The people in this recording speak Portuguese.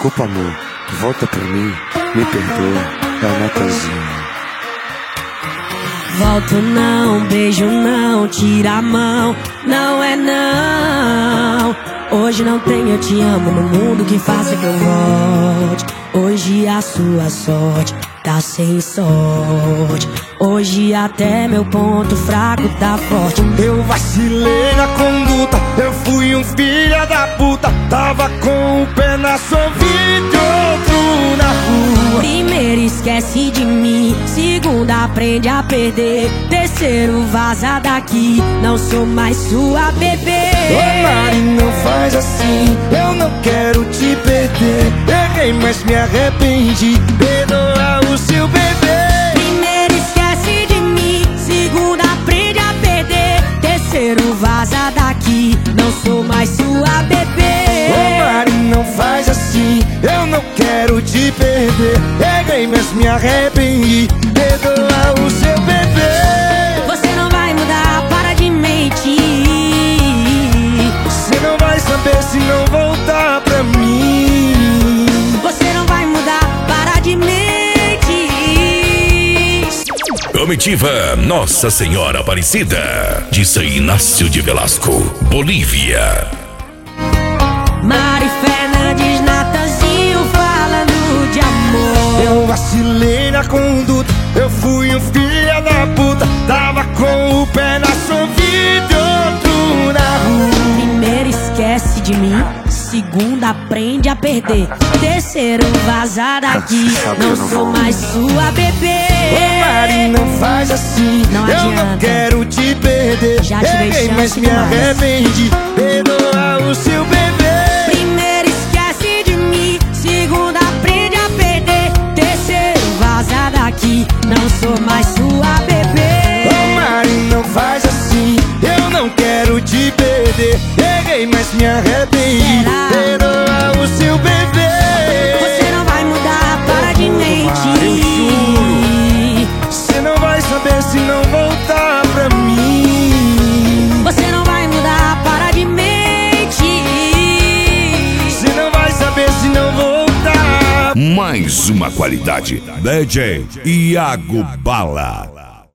Desculpa, amor, volta pra mim, me perdoa, é o Natanzinho. Volto não, beijo não, tira a mão, não é não. Hoje não tem eu te amo no mundo que faça que eu volte. Hoje a sua sorte tá sem sorte. Hoje até meu ponto fraco tá forte. Eu vacilei na conduta, eu fui um filho da puta. Tava com o pé na sua vida e outro na rua. Primeiro esquece de mim, segundo aprende a perder, terceiro vaza daqui, não sou mais sua bebê. Ô Mari, não faz assim, eu não quero te perder. Errei, mas me arrependi, perdoa o seu bebê. Primeiro esquece de mim, segundo aprende a perder, terceiro vaza daqui, não sou mais sua bebê. Ô Mari, não faz assim, eu não quero te perder. Errei, mas me arrependi, perdoa o seu bebê. Você não vai mudar, para de mentir. Você não vai saber se não voltar pra mim. Você não vai mudar, para de mentir. Comitiva Nossa Senhora Aparecida de São Inácio de Velasco, Bolívia. Mari Fernandes, Natanzinho falando de amor. Eu vacilei na conduta, eu fui um filho da puta. Tava com o pé na sua vida e outro na rua. Primeiro esquece de mim, segundo aprende a perder, terceiro vaza daqui, não sou mais sua bebê. Ô Mari, não faz assim, Não eu não adianta. quero te perder. Já te dei Errei, chance mas me demais. arrependi, perdoa o seu bebê. Primeiro esquece de mim, segundo aprende a perder, terceiro vaza daqui, não sou mais sua bebê. Ô Mari, não faz assim, eu não quero te perder. Errei, mas me arrependi, Será? perdoa o seu bebê. Você não vai mudar, para de mentir. Você não vai saber se não voltar pra mim. Você não vai mudar, para de mentir. Você não vai saber se não voltar. Mais uma qualidade. DJ Iago Bala.